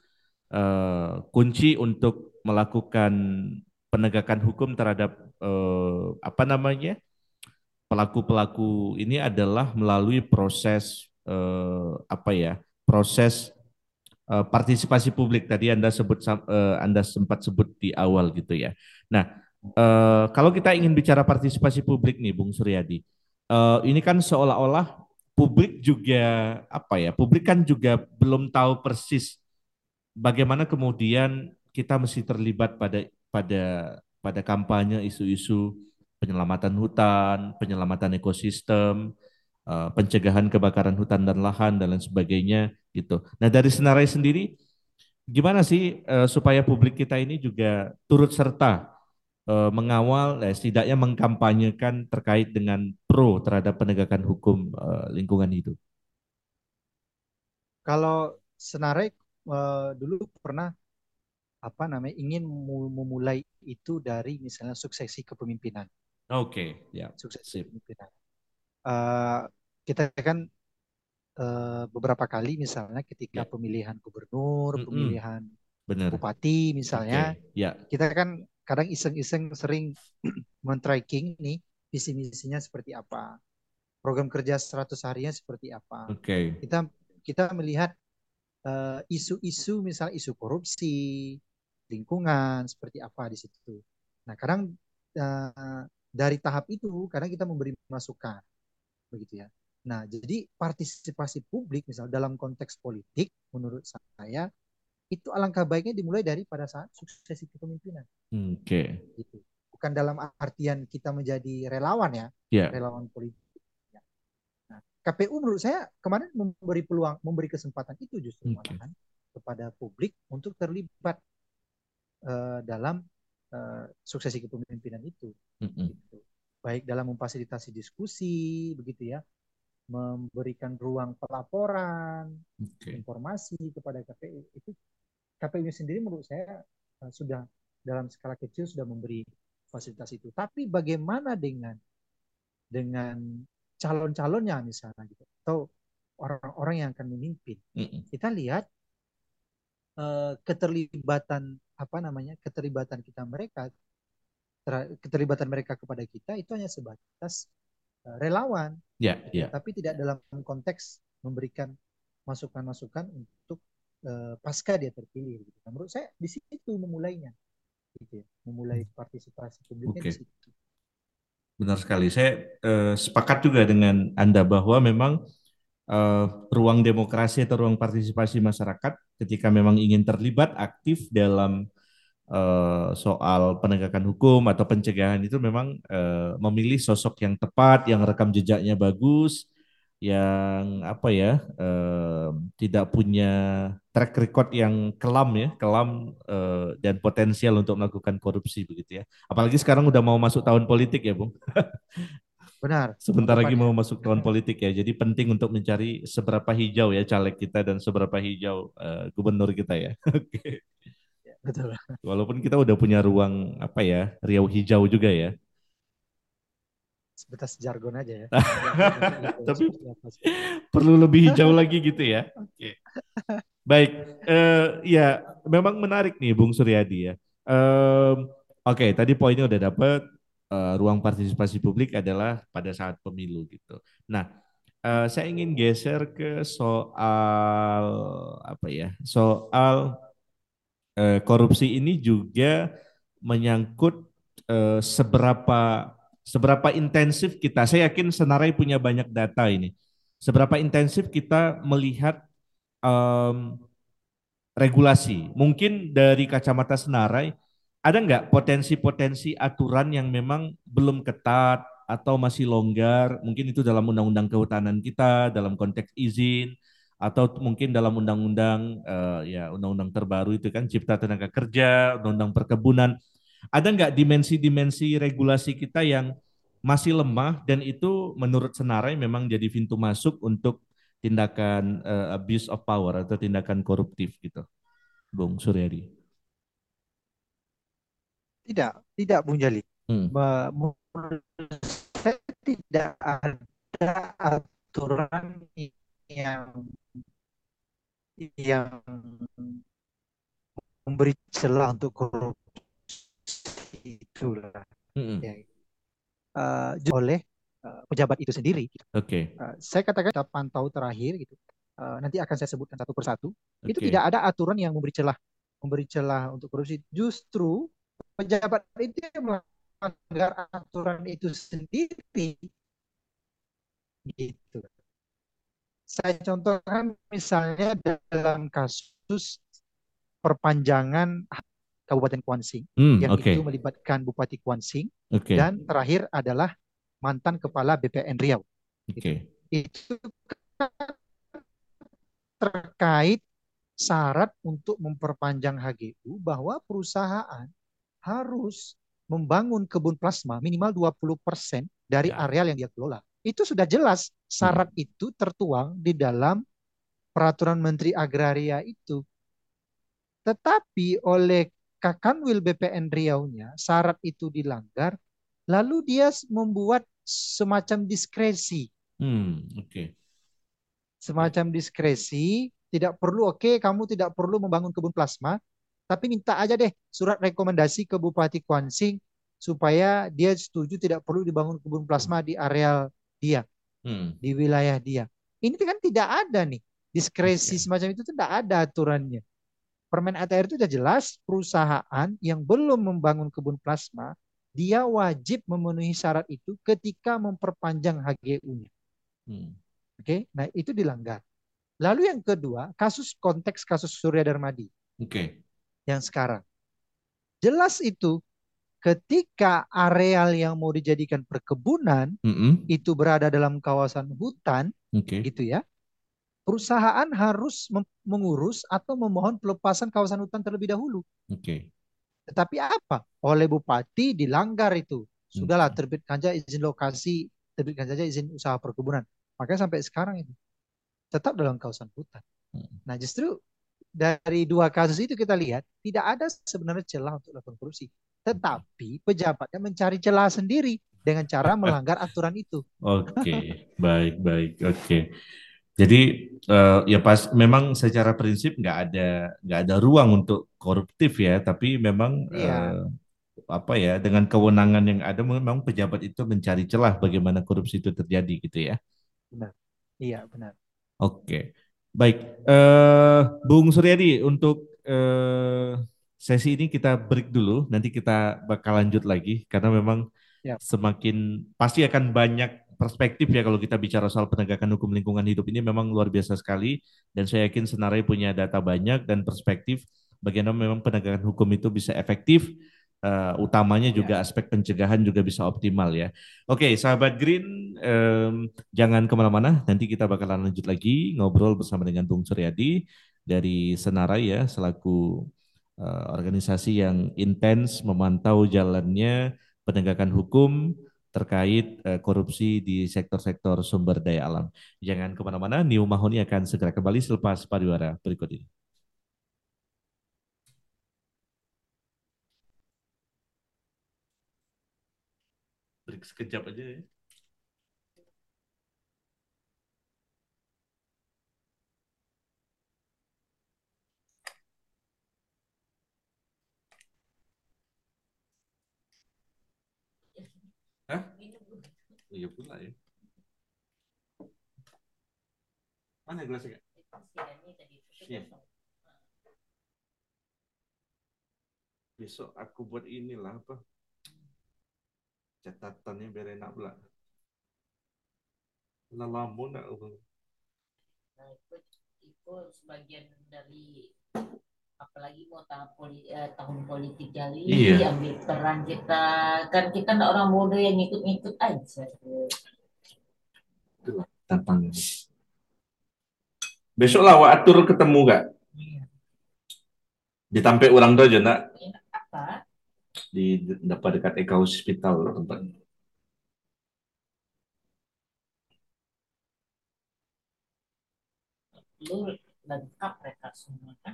Speaker 2: kunci untuk melakukan penegakan hukum terhadap apa namanya pelaku-pelaku ini adalah melalui proses apa ya proses partisipasi publik tadi Anda sempat sebut di awal gitu ya. Nah, kalau kita ingin bicara partisipasi publik nih, Bung Suryadi, ini kan seolah-olah publik juga apa ya? Publik kan juga belum tahu persis bagaimana kemudian kita mesti terlibat pada pada kampanye isu-isu penyelamatan hutan, penyelamatan ekosistem, pencegahan kebakaran hutan dan lahan dan lain sebagainya gitu. Nah, dari Senarai sendiri gimana sih supaya publik kita ini juga turut serta mengawal, setidaknya mengkampanyekan terkait dengan pro terhadap penegakan hukum lingkungan hidup.
Speaker 3: Kalau Senarai dulu pernah apa namanya ingin memulai itu dari misalnya suksesi kepemimpinan,
Speaker 2: Oke, ya,
Speaker 3: suksesi
Speaker 2: sip.
Speaker 3: kepemimpinan. Eh, kita kan beberapa kali misalnya ketika
Speaker 2: Ya,
Speaker 3: pemilihan gubernur,
Speaker 2: mm-mm,
Speaker 3: pemilihan
Speaker 2: benar.
Speaker 3: bupati
Speaker 2: Oke,
Speaker 3: misalnya,
Speaker 2: ya,
Speaker 3: kita kan kadang iseng-iseng sering men-tracking nih visi misinya seperti apa, program kerja 100 harinya seperti apa.
Speaker 2: oke,
Speaker 3: Kita kita melihat isu-isu misalnya isu korupsi, lingkungan seperti apa di situ. Nah, kadang dari tahap itu kadang kita memberi masukan begitu ya. Nah, jadi partisipasi publik misalnya dalam konteks politik menurut saya itu alangkah baiknya dimulai dari pada saat suksesi kepemimpinan
Speaker 2: oke,
Speaker 3: gitu. Bukan dalam artian kita menjadi relawan ya,
Speaker 2: ya,
Speaker 3: relawan politik. Nah, KPU menurut saya kemarin memberi peluang, memberi kesempatan itu justru
Speaker 2: oke,
Speaker 3: malahan kepada publik untuk terlibat dalam suksesi kepemimpinan itu.
Speaker 2: mm-mm,
Speaker 3: Gitu. Baik dalam memfasilitasi diskusi, begitu ya, memberikan ruang pelaporan,
Speaker 2: oke,
Speaker 3: informasi kepada KPU. Itu KPU sendiri menurut saya sudah dalam skala kecil sudah memberi fasilitas itu. Tapi bagaimana dengan calon-calonnya misalnya gitu atau orang-orang yang akan memimpin?
Speaker 2: mm-mm,
Speaker 3: Kita lihat keterlibatan apa namanya keterlibatan kita mereka keterlibatan mereka kepada kita itu hanya sebatas relawan
Speaker 2: ya,
Speaker 3: gitu ya
Speaker 2: ya,
Speaker 3: tapi tidak dalam konteks memberikan masukan-masukan untuk pasca dia terpilih gitu. Nah, menurut saya di situ memulainya gitu ya. Memulai partisipasi publiknya di
Speaker 2: Oke,
Speaker 3: situ.
Speaker 2: benar sekali. Saya sepakat juga dengan Anda bahwa memang eh, ruang demokrasi atau ruang partisipasi masyarakat ketika memang ingin terlibat aktif dalam soal penegakan hukum atau pencegahan itu memang memilih sosok yang tepat, yang rekam jejaknya bagus, yang apa ya, tidak punya track record yang kelam ya, kelam dan potensial untuk melakukan korupsi begitu ya. Apalagi sekarang udah mau masuk tahun politik ya, Bung.
Speaker 3: Benar, tahun
Speaker 2: Sebentar
Speaker 3: depan
Speaker 2: lagi
Speaker 3: ya.
Speaker 2: mau masuk tahun politik ya, jadi penting untuk mencari seberapa hijau ya caleg kita dan seberapa hijau gubernur kita ya. Oke.
Speaker 3: Ya, betul.
Speaker 2: Walaupun kita udah punya ruang apa ya, riau hijau juga ya.
Speaker 3: Sebatas jargon aja ya. Nggak tahu bentuk hijau
Speaker 2: Tapi
Speaker 3: seperti apa sih.
Speaker 2: perlu lebih hijau lagi gitu ya. Oke. Baik, ya memang menarik nih Bung Suryadi ya. Em, Oke, tadi poinnya udah dapet. Ruang partisipasi publik adalah pada saat pemilu gitu. Nah, saya ingin geser ke soal apa ya? Soal korupsi ini juga menyangkut seberapa seberapa intensif kita. Saya yakin Senarai punya banyak data ini. Seberapa intensif kita melihat em, regulasi. Mungkin dari kacamata Senarai, ada nggak potensi-potensi aturan yang memang belum ketat atau masih longgar? Mungkin itu dalam undang-undang kehutanan kita, dalam konteks izin, atau mungkin dalam undang-undang ya undang-undang terbaru itu kan Cipta Tenaga Kerja, undang-undang perkebunan. Ada nggak dimensi-dimensi regulasi kita yang masih lemah dan itu menurut Senarai memang jadi pintu masuk untuk tindakan abuse of power atau tindakan koruptif gitu, Bung Suryadi.
Speaker 3: Tidak, tidak Bung Jali.
Speaker 2: Hmm.
Speaker 3: Menurut saya tidak ada aturan yang yang memberi celah untuk korupsi itulah
Speaker 2: Hmm.
Speaker 3: ya. Oleh pejabat itu sendiri.
Speaker 2: Oke,
Speaker 3: Saya katakan kita pantau terakhir gitu. Nanti akan saya sebutkan satu persatu. Itu
Speaker 2: oke.
Speaker 3: tidak ada aturan yang memberi celah untuk korupsi. Justru pejabat itu yang melanggar aturan itu sendiri gitu. Saya contohkan misalnya dalam kasus perpanjangan Kabupaten Kuansing yang
Speaker 2: Oke,
Speaker 3: itu melibatkan Bupati Kuansing
Speaker 2: oke,
Speaker 3: dan terakhir adalah mantan kepala BPN Riau gitu.
Speaker 2: oke.
Speaker 3: Itu terkait syarat untuk memperpanjang HGU bahwa perusahaan harus membangun kebun plasma minimal 20% dari
Speaker 2: Ya.
Speaker 3: areal yang dia kelola. Itu sudah jelas
Speaker 2: Hmm.
Speaker 3: syarat itu tertuang di dalam peraturan Menteri Agraria itu. Tetapi oleh Kakanwil BPN Riau-nya syarat itu dilanggar, lalu dia membuat semacam diskresi.
Speaker 2: Oke. Ya.
Speaker 3: Semacam diskresi, tidak perlu, oke, kamu tidak perlu membangun kebun plasma, tapi minta aja deh surat rekomendasi ke Bupati Kuansing supaya dia setuju tidak perlu dibangun kebun plasma di areal dia,
Speaker 2: Hmm.
Speaker 3: di wilayah dia. Ini kan tidak ada nih. Diskresi
Speaker 2: Oke.
Speaker 3: semacam itu tidak ada aturannya. Permen ATR itu sudah jelas perusahaan yang belum membangun kebun plasma, dia wajib memenuhi syarat itu ketika memperpanjang HGU-nya.
Speaker 2: Hmm.
Speaker 3: Oke, nah itu dilanggar. Lalu yang kedua, konteks kasus Surya Darmadi
Speaker 2: Oke.
Speaker 3: yang sekarang. Jelas itu ketika areal yang mau dijadikan perkebunan
Speaker 2: Mm-mm.
Speaker 3: itu berada dalam kawasan hutan,
Speaker 2: Oke.
Speaker 3: gitu ya. Perusahaan harus mengurus atau memohon pelepasan kawasan hutan terlebih dahulu.
Speaker 2: Oke.
Speaker 3: Tetapi apa? Oleh bupati dilanggar itu. Sudahlah
Speaker 2: Oke.
Speaker 3: terbitkan saja izin lokasi, terbitkan saja izin usaha perkebunan. Makanya sampai sekarang itu tetap dalam kawasan hutan.
Speaker 2: Hmm.
Speaker 3: Nah, justru dari dua kasus itu kita lihat tidak ada sebenarnya celah untuk melakukan korupsi.
Speaker 2: Oke.
Speaker 3: Tetapi pejabatnya mencari celah sendiri dengan cara melanggar aturan itu.
Speaker 2: Oke. Baik, baik. Oke. Jadi ya pas memang secara prinsip nggak ada ruang untuk koruptif ya, tapi memang
Speaker 3: Iya,
Speaker 2: apa ya dengan kewenangan yang ada memang pejabat itu mencari celah bagaimana korupsi itu terjadi gitu ya.
Speaker 3: benar. Iya, benar.
Speaker 2: Oke, baik. Bung Suryadi untuk sesi ini kita break dulu, nanti kita bakal lanjut lagi karena memang
Speaker 3: Ya.
Speaker 2: semakin pasti akan banyak perspektif ya kalau kita bicara soal penegakan hukum lingkungan hidup ini memang luar biasa sekali dan saya yakin Senarai punya data banyak dan perspektif bagaimana memang penegakan hukum itu bisa efektif, utamanya
Speaker 3: Ya.
Speaker 2: juga aspek pencegahan juga bisa optimal ya. Oke, sahabat Green, jangan kemana-mana, nanti kita bakalan lanjut lagi ngobrol bersama dengan Bung Suryadi dari Senarai ya selaku organisasi yang intens memantau jalannya penegakan hukum terkait korupsi di sektor-sektor sumber daya alam. Jangan kemana-mana, New Mahoni akan segera kembali selepas pariwara berikut ini. Break sekejap aja ya. Hah? Iya pula ya. Mana gelasnya? Iya. Besok aku buat inilah apa? Catatannya biar enak pula. Lama nak.
Speaker 4: Nah, itu sebagian dari apalagi mau tahun politik kali
Speaker 2: Iya.
Speaker 4: ambil peran kita kan kita nggak orang bodoh yang ngikut-ngikut aja.
Speaker 2: Itulah tantangan. Besok lah awak atur ketemu gak?
Speaker 4: Iya.
Speaker 2: Ditampek orang tuh aja nak
Speaker 4: Enak apa?
Speaker 2: di dapat dekat Eka Hospital tempat.
Speaker 4: Lu lengkap mereka semua kan.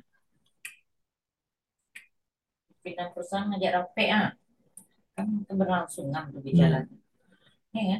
Speaker 4: Pimpinan perusahaan ngajak rapi kan keberlangsungan berbicara. Ya kan?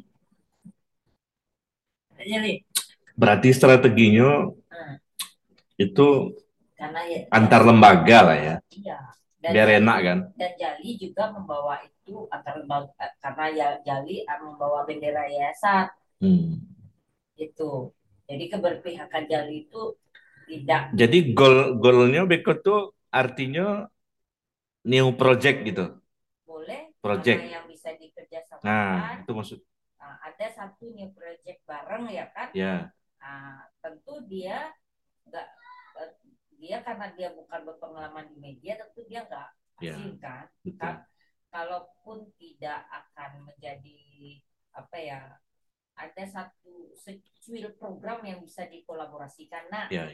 Speaker 4: Jadi
Speaker 2: Berarti strateginya
Speaker 4: nah,
Speaker 2: itu
Speaker 4: karena ya,
Speaker 2: antar lembaga lah ya.
Speaker 4: iya.
Speaker 2: Biar enak kan.
Speaker 4: Dan Jali juga membawa itu antar lembaga karena ya Jali membawa bendera yayasan itu. Jadi keberpihakan Jali itu tidak.
Speaker 2: Jadi golnya Beko tuh artinya new project gitu.
Speaker 4: Boleh
Speaker 2: Project.
Speaker 4: mana yang bisa dikerjasamakan.
Speaker 2: Nah, itu maksud.
Speaker 4: Ada satu new project bareng ya kan.
Speaker 2: Ya.
Speaker 4: Tentu dia nggak dia karena dia bukan berpengalaman di media tentu dia nggak asing kan. Kalaupun tidak akan menjadi apa ya ada satu secuil program yang bisa dikolaborasikan
Speaker 2: ya.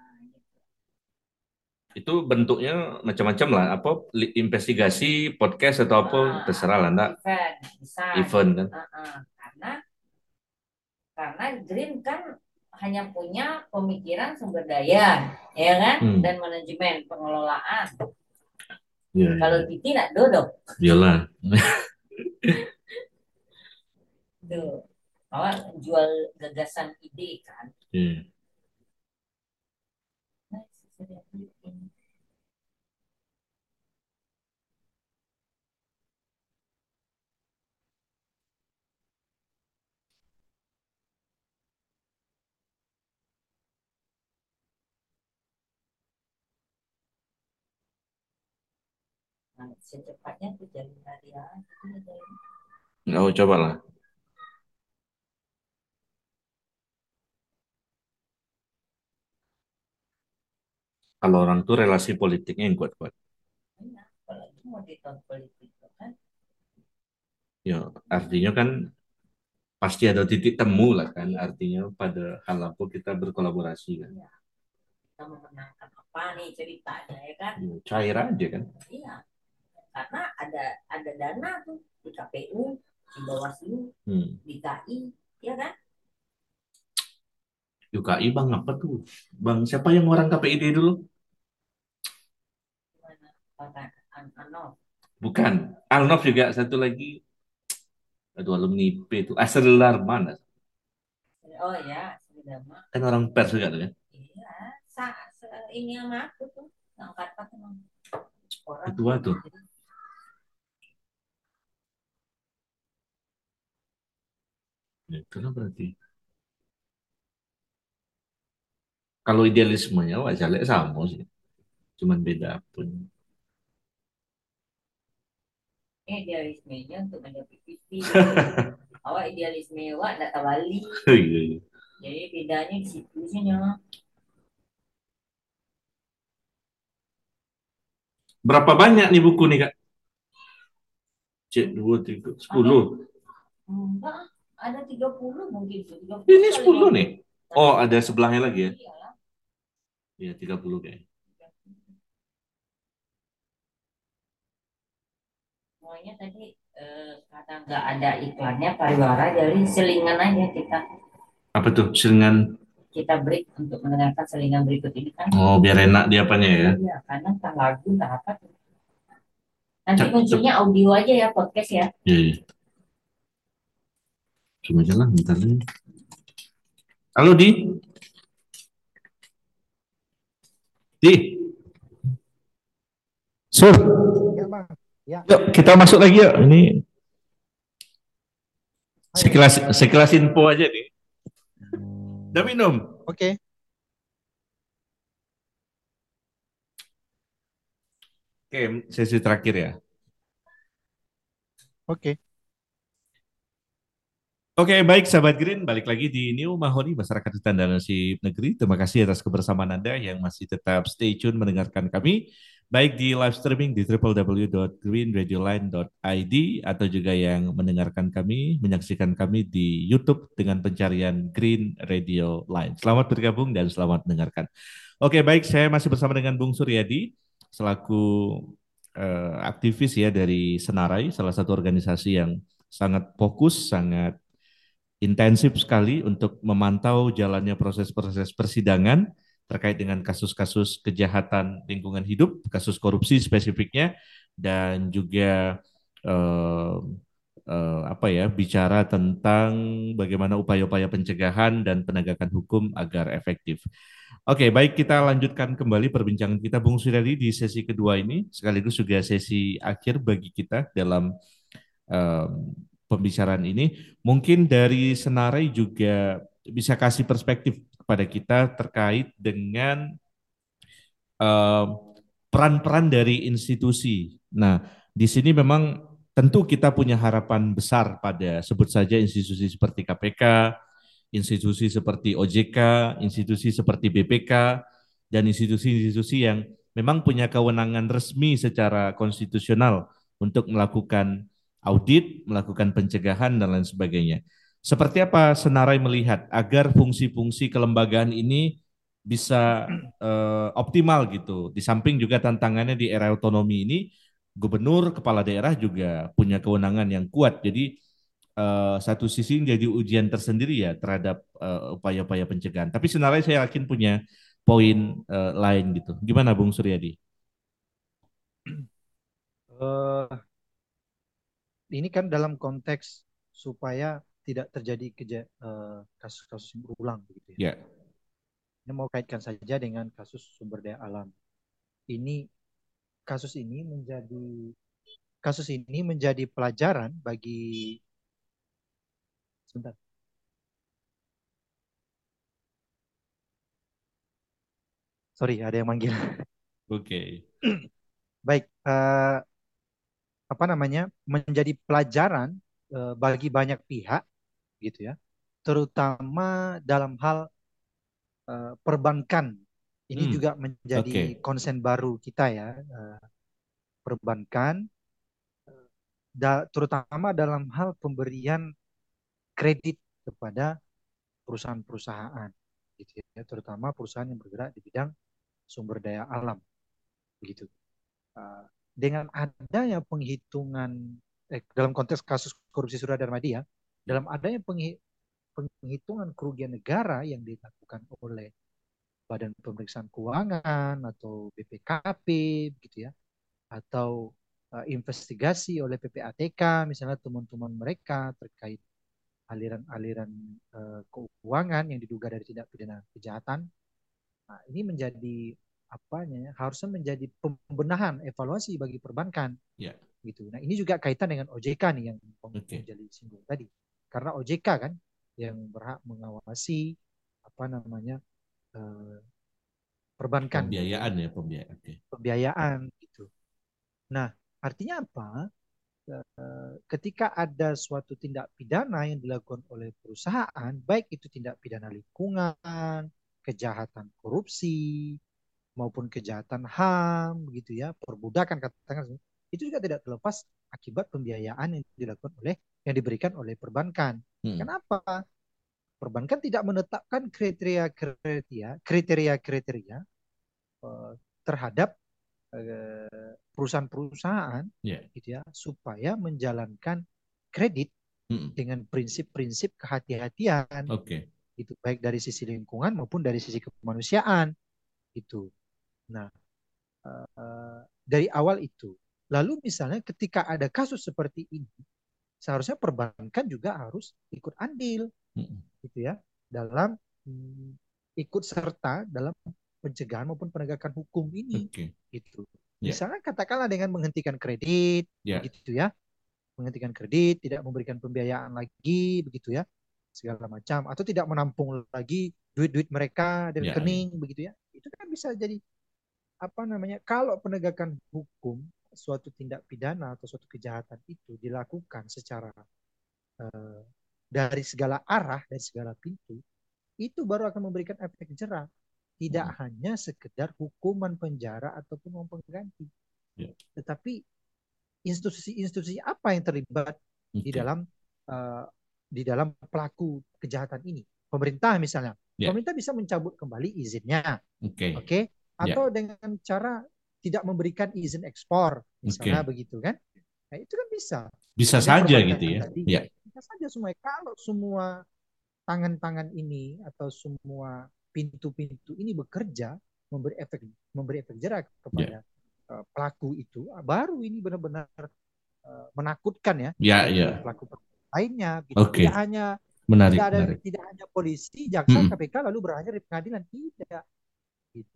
Speaker 2: Itu bentuknya macam-macam lah, apa investigasi, podcast atau apa terserah lah, enggak? Event kan.
Speaker 4: Karena Green kan hanya punya pemikiran sumber daya, ya kan, dan manajemen pengelolaan. Ya, kalau Titi nak duduk.
Speaker 2: Iyalah.
Speaker 4: Tuh, awak jual gagasan ide kan. Secepatnya tuh jadi harian.
Speaker 2: Oh, coba lah. Kalau orang tuh relasi politiknya yang kuat-kuat.
Speaker 4: Apalagi mau di tahun politik kan.
Speaker 2: Ya, artinya kan pasti ada titik temu lah kan. Artinya pada hal apa kita berkolaborasi kan.
Speaker 4: Ya. Kita memenangkan apa nih ceritanya ya kan.
Speaker 2: Ya, cair aja kan.
Speaker 4: Iya. Karena ada dana tuh di KPU, di Bawaslu, di KI, ya kan?
Speaker 2: UKI bang apa tuh? Bang siapa yang orang KPID dulu?
Speaker 4: Anov.
Speaker 2: Bukan. Alnov juga satu lagi. Aduh alumni IP itu. Asal mana?
Speaker 4: Oh ya, Dharma.
Speaker 2: Kan orang pers juga tuh kan?
Speaker 4: Iya. Ini sama aku tuh. Angkat emang.
Speaker 2: Ketua tuh. Ya, kenapa berarti? Kalau idealismenya wajar sama sih. Cuman beda pun.
Speaker 4: idealismenya untuk menjadi pipi. Awak idealisme awak tidak terbalik. Jadi bedanya di situ sih.
Speaker 2: Berapa banyak nih buku nih Kak? Cek 2, 3, 10.
Speaker 4: Enggak, ada 30 mungkin. 30
Speaker 2: Ini
Speaker 4: kali
Speaker 2: 10
Speaker 4: 50.
Speaker 2: nih. Oh, ada sebelahnya lagi ya?
Speaker 4: Iyalah.
Speaker 2: Iya, 30 kayaknya.
Speaker 4: Semuanya tadi karena nggak ada iklannya pariwara, jadi selingan aja kita.
Speaker 2: Apa tuh? Selingan.
Speaker 4: Kita break untuk mendengarkan selingan berikut ini kan.
Speaker 2: Oh, biar enak dia apanya ya?
Speaker 4: Iya, karena entah lagu entah apa. Nanti munculnya audio aja ya, podcast ya.
Speaker 2: Iya, iya. Cuma aja lah, bentar lagi. Halo, Di. Di. Sur.
Speaker 3: Ya, Bang. Ya.
Speaker 2: Yuk, kita masuk lagi yuk. Ini sekelas info aja nih. Udah minum?
Speaker 3: Oke.
Speaker 2: Oke, sesi terakhir ya.
Speaker 3: Oke.
Speaker 2: Oke, baik sahabat Green, balik lagi di New Mahoni Masyarakat Hutan dan Nasib Negeri. Terima kasih atas kebersamaan Anda yang masih tetap stay tune mendengarkan kami, baik di live streaming di www.greenradioline.id atau juga yang mendengarkan kami, menyaksikan kami di YouTube dengan pencarian Green Radio Line. Selamat bergabung dan selamat mendengarkan. Oke, baik, saya masih bersama dengan Bung Suryadi selaku aktivis ya dari Senarai, salah satu organisasi yang sangat fokus, sangat intensif sekali untuk memantau jalannya proses-proses persidangan terkait dengan kasus-kasus kejahatan lingkungan hidup, kasus korupsi spesifiknya, dan juga eh, apa ya, bicara tentang bagaimana upaya-upaya pencegahan dan penegakan hukum agar efektif. Oke, baik, kita lanjutkan kembali perbincangan kita Bung Suryadi di sesi kedua ini, sekaligus juga sesi akhir bagi kita dalam em, pembicaraan ini. Mungkin dari Senarai juga bisa kasih perspektif kepada kita terkait dengan em, peran-peran dari institusi. Nah, di sini memang tentu kita punya harapan besar pada sebut saja institusi seperti KPK, institusi seperti OJK, institusi seperti BPK, dan institusi-institusi yang memang punya kewenangan resmi secara konstitusional untuk melakukan audit, melakukan pencegahan, dan lain sebagainya. Seperti apa Senarai melihat agar fungsi-fungsi kelembagaan ini bisa optimal gitu. Di samping juga tantangannya di era otonomi ini, gubernur, kepala daerah juga punya kewenangan yang kuat. Jadi satu sisi jadi ujian tersendiri ya terhadap upaya-upaya pencegahan. Tapi sebenarnya saya yakin punya poin lain gitu. Gimana Bung Suryadi?
Speaker 3: Eh, ini kan dalam konteks supaya tidak terjadi kasus-kasus yang berulang begitu ya.
Speaker 2: Ya.
Speaker 3: Ini mau kaitkan saja dengan kasus sumber daya alam. Ini kasus ini menjadi pelajaran bagi sebentar. Sorry, ada yang manggil.
Speaker 2: Oke.
Speaker 3: Baik, apa namanya? Menjadi pelajaran bagi banyak pihak gitu ya. Terutama dalam hal perbankan. Ini juga menjadi konsen baru kita ya. Perbankan terutama dalam hal pemberian kredit kepada perusahaan-perusahaan gitu ya, terutama perusahaan yang bergerak di bidang sumber daya alam begitu. Dengan adanya penghitungan dalam konteks kasus korupsi Surya Darmadi ya, dalam adanya penghitungan kerugian negara yang dilakukan oleh Badan Pemeriksaan Keuangan atau BPKP gitu ya, atau investigasi oleh PPATK misalnya teman-teman mereka terkait aliran-aliran keuangan yang diduga dari tindak pidana kejahatan. Nah, ini menjadi harusnya menjadi pembenahan evaluasi bagi perbankan.
Speaker 2: Yeah.
Speaker 3: Gitu. Nah, ini juga kaitan dengan OJK nih yang Bung Jali singgung tadi. Karena OJK kan yang berhak mengawasi perbankan.
Speaker 2: Pembiayaan ya, pembiayaan.
Speaker 3: Pembiayaan gitu. Nah, artinya apa? ketika ada suatu tindak pidana yang dilakukan oleh perusahaan, baik itu tindak pidana lingkungan, kejahatan korupsi, maupun kejahatan HAM, begitu ya, perbudakan katakan, itu juga tidak terlepas akibat pembiayaan yang dilakukan yang diberikan oleh perbankan. Kenapa? Perbankan tidak menetapkan kriteria terhadap perusahaan-perusahaan, gitu ya, supaya menjalankan kredit dengan prinsip-prinsip kehati-hatian, gitu, baik dari sisi lingkungan maupun dari sisi kemanusiaan, gitu. Nah, dari awal itu, lalu misalnya ketika ada kasus seperti ini, seharusnya perbankan juga harus ikut andil, gitu ya, dalam ikut serta dalam pencegahan maupun penegakan hukum ini, gitu. Misalnya katakanlah dengan menghentikan kredit, begitu ya, menghentikan kredit, tidak memberikan pembiayaan lagi, begitu ya, segala macam, atau tidak menampung lagi duit-duit mereka di rekening, begitu ya, itu kan bisa jadi kalau penegakan hukum suatu tindak pidana atau suatu kejahatan itu dilakukan secara dari segala arah, dari segala pintu, itu baru akan memberikan efek jerah. Tidak hanya sekedar hukuman penjara ataupun uang pengganti, tetapi institusi-institusi apa yang terlibat di dalam pelaku kejahatan ini. Pemerintah misalnya, pemerintah bisa mencabut kembali izinnya, atau dengan cara tidak memberikan izin ekspor, misalnya begitu kan? Nah, itu kan bisa
Speaker 2: saja gitu ya.
Speaker 3: Bisa saja semua. Kalau semua tangan-tangan ini atau semua pintu-pintu ini bekerja memberi efek jerah kepada pelaku itu, baru ini benar-benar menakutkan ya. Pelaku lainnya, gitu. Tidak hanya tidak hanya polisi, jaksa, KPK lalu berakhir di pengadilan, tidak. Gitu.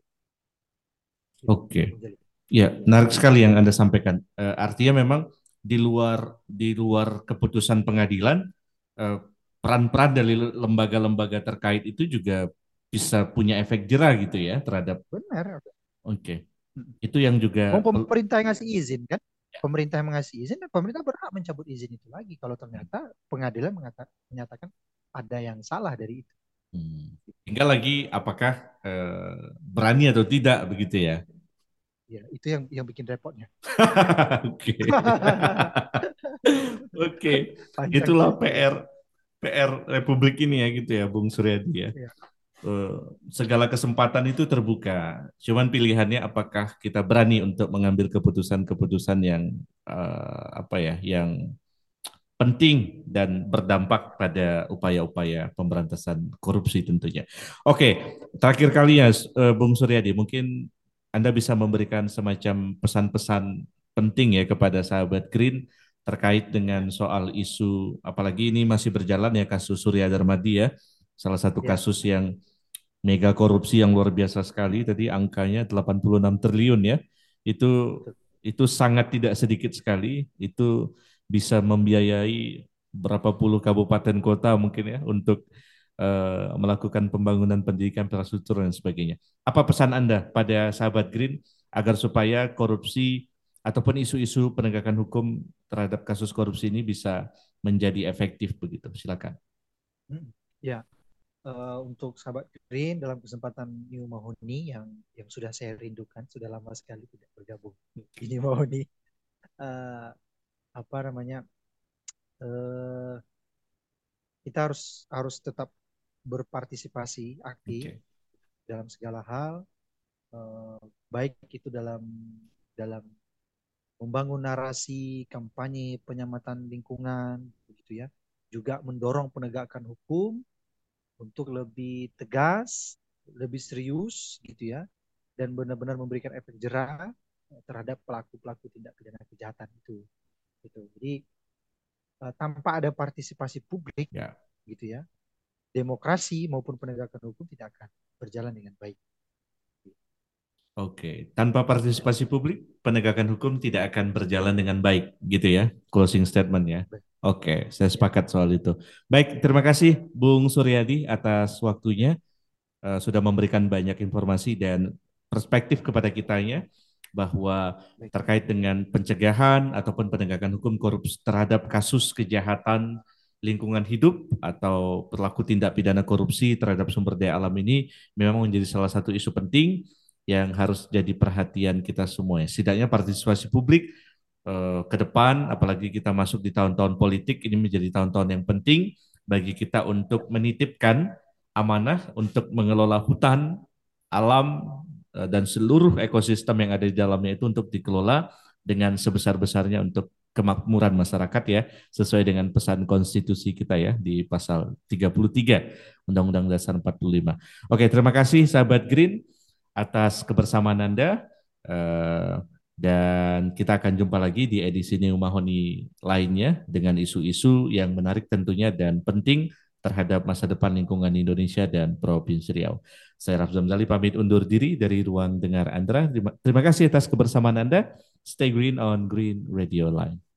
Speaker 2: Ya, menarik sekali yang Anda sampaikan. Artinya memang di luar keputusan pengadilan, peran-peran dari lembaga-lembaga terkait itu juga bisa punya efek jerah gitu ya terhadap.
Speaker 3: Benar.
Speaker 2: Itu yang juga
Speaker 3: pemerintah yang ngasih izin kan? Pemerintah yang mengasih izin, dan pemerintah berhak mencabut izin itu lagi kalau ternyata pengadilan menyatakan ada yang salah dari itu.
Speaker 2: Tinggal lagi apakah berani atau tidak begitu ya?
Speaker 3: Ya, itu yang bikin repotnya.
Speaker 2: Oke. Itulah PR Republik ini ya gitu ya, Bung Suryadi ya. Segala kesempatan itu terbuka. Cuman pilihannya apakah kita berani untuk mengambil keputusan-keputusan yang yang penting dan berdampak pada upaya-upaya pemberantasan korupsi tentunya. Oke, terakhir kali ya Bung Suryadi, mungkin Anda bisa memberikan semacam pesan-pesan penting ya kepada sahabat Green terkait dengan soal isu, apalagi ini masih berjalan ya kasus Surya Darmadi ya, salah satu kasus yang mega korupsi yang luar biasa sekali, tadi angkanya 86 triliun ya, itu sangat tidak sedikit sekali, itu bisa membiayai berapa puluh kabupaten kota mungkin ya untuk melakukan pembangunan pendidikan, infrastruktur dan sebagainya. Apa pesan Anda pada sahabat Green agar supaya korupsi ataupun isu-isu penegakan hukum terhadap kasus korupsi ini bisa menjadi efektif begitu? Silakan.
Speaker 3: Ya, untuk sahabat Green dalam kesempatan New Mahoni yang sudah saya rindukan, sudah lama sekali tidak bergabung di New Mahoni. Kita harus tetap berpartisipasi aktif dalam segala hal, baik itu dalam membangun narasi kampanye penyelamatan lingkungan, begitu ya, juga mendorong penegakan hukum untuk lebih tegas, lebih serius, gitu ya, dan benar-benar memberikan efek jerah terhadap pelaku-pelaku tindak pidana kejahatan itu. Gitu. Jadi tanpa ada partisipasi publik, gitu ya, demokrasi maupun penegakan hukum tidak akan berjalan dengan baik.
Speaker 2: Oke, tanpa partisipasi publik, penegakan hukum tidak akan berjalan dengan baik, gitu ya, closing statement ya. Oke, saya sepakat soal itu. Baik, terima kasih Bung Suryadi atas waktunya, sudah memberikan banyak informasi dan perspektif kepada kitanya bahwa terkait dengan pencegahan ataupun penegakan hukum korupsi terhadap kasus kejahatan lingkungan hidup atau perilaku tindak pidana korupsi terhadap sumber daya alam ini memang menjadi salah satu isu penting yang harus jadi perhatian kita semua ya. Setidaknya partisipasi publik ke depan, apalagi kita masuk di tahun-tahun politik, ini menjadi tahun-tahun yang penting bagi kita untuk menitipkan amanah untuk mengelola hutan, alam, dan seluruh ekosistem yang ada di dalamnya itu untuk dikelola dengan sebesar-besarnya untuk kemakmuran masyarakat ya, sesuai dengan pesan konstitusi kita ya di pasal 33 Undang-Undang Dasar 45. Oke, terima kasih sahabat Green atas kebersamaan Anda. Dan kita akan jumpa lagi di edisi New Mahoni lainnya dengan isu-isu yang menarik tentunya dan penting terhadap masa depan lingkungan Indonesia dan Provinsi Riau. Saya Rafzam Zali pamit undur diri dari ruang dengar Anda. Terima kasih atas kebersamaan Anda. Stay green on Green Radio Line.